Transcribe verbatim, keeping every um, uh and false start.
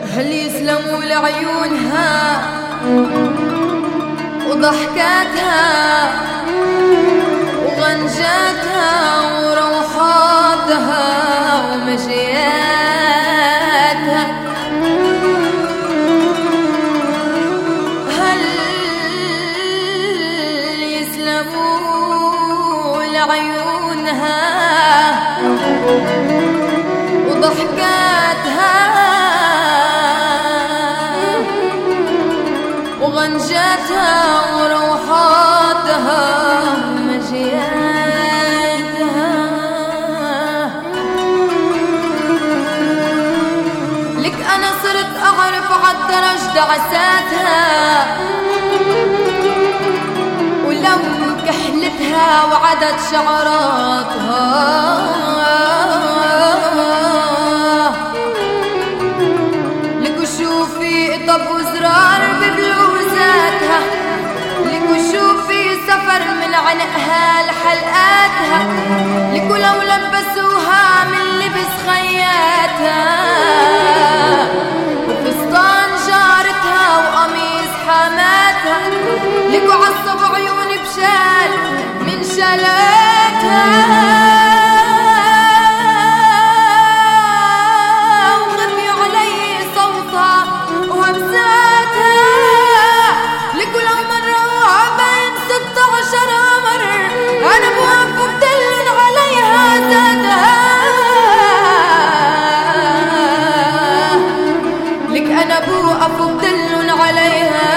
هل يسلموا لعيونها وضحكاتها وغنجاتها وروحاتها ومشياتها؟ هل يسلموا لعيونها وضحكاتها وغنجاتها وروحاتها ومجياتها؟ لك أنا صرت أعرف عالدرج دعساتها ولو كحلتها وعدد شعراتها. لك وشوفي طب وزرار ببلوزاتها، لك وشوفي سفر من عنقها لحلقاتها، لك ولو لبسوها من لبس خياتها وفستان جارتها وقميص حماتها، لك وعصب عيوني بشال من شلاتها وخفي علي صوتها وهمساتها. لك ولو مرة وعبين ست عشر قمر أنا بوقف بدلن عليها ذاتها. لك أنا بوقف بدلن عليها